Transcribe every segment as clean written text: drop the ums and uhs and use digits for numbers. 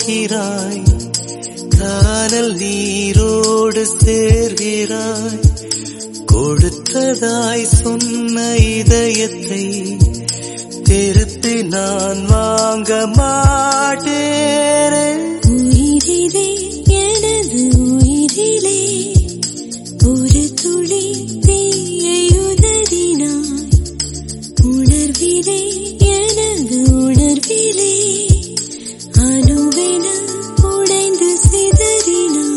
போகிறாய், கானல் நீரோடு சேர்கிறாய். கொடுத்ததாய் சொன்ன இதயத்தை திருப்பி நான் வாங்க மாட்டேன். உயிரிலே எனது உயிரிலே ஒரு துளி தீயை உதறினாய். உணர்விலே எனது உணர்விலே அணுவென உடைந்து சிதறினாய்.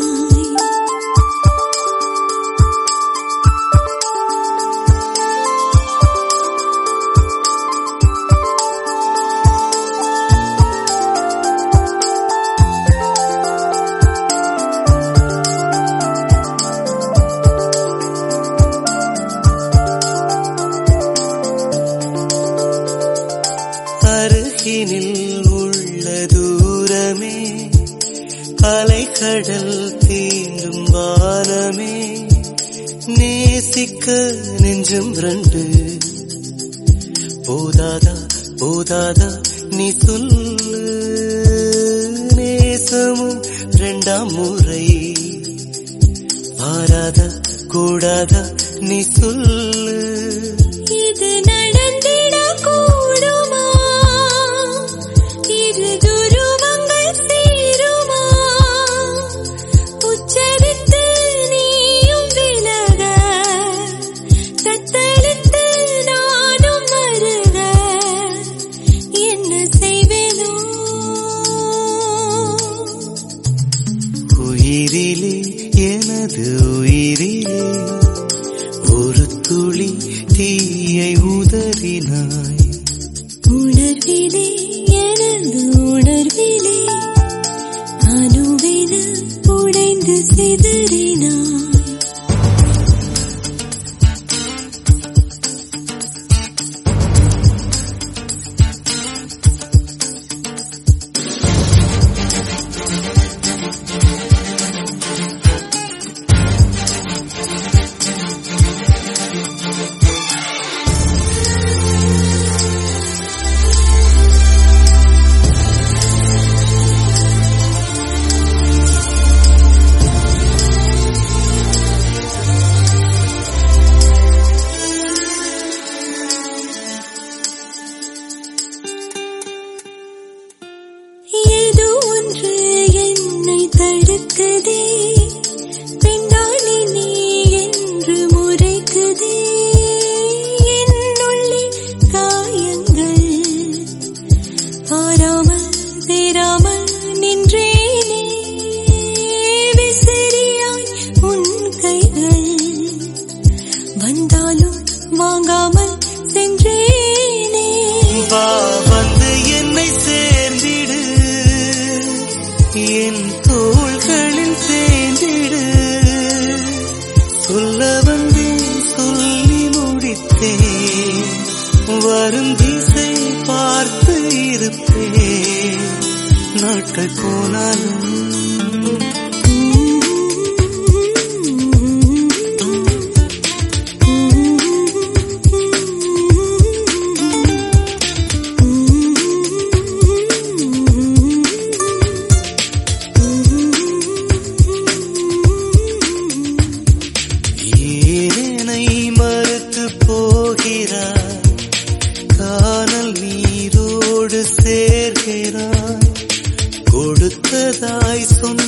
அருகினில் உள்ள தூரமே, அலைக்கடல் தீண்டும் வானமே, நேசிக்க நெஞ்சும் ரெண்டு போதாதா போதாதா நீ சொல்லு. நேசமும் 2ஆம் முறை வாராதா கூடாதா நீ சொல்லு. இது நடந்திட கூடுமா? இரு துருவங்கள் சேருமா? உச்சரித்து நீயும் விலக, தத்தளித்து நானும் வருக, என்ன செய்வேனோ? உயிரிலே எனது உயிரிலே ஒரு துளி தீயை உதறினாய். உணர்விலே எனது உணர்விலே அணுவென உடைந்து சிதறினாய். ஏதோ ஒன்று என்னை தடுக்குதே, பெண்ணாளி நீ என்று முறைக்குதே. என்னுள்ளே காயங்கள் ஆறாமல் தேராமல் நின்றேனே. விசிறியாய் உன் கைகள் வந்தாலும் வாங்காமல் சென்றேனே. வா வந்து என்னை சேர்ந்திடு, என் தோள்களில் சேர்ந்திடு. சொல்ல வந்தேன் சொல்லி முடித்தேன், வரும் திசை பார்த்து இருப்பேன். நாட்கள் போனாலும் கானல் நீரோடு சேர்கிறாய். கொடுத்ததாய் சொன்ன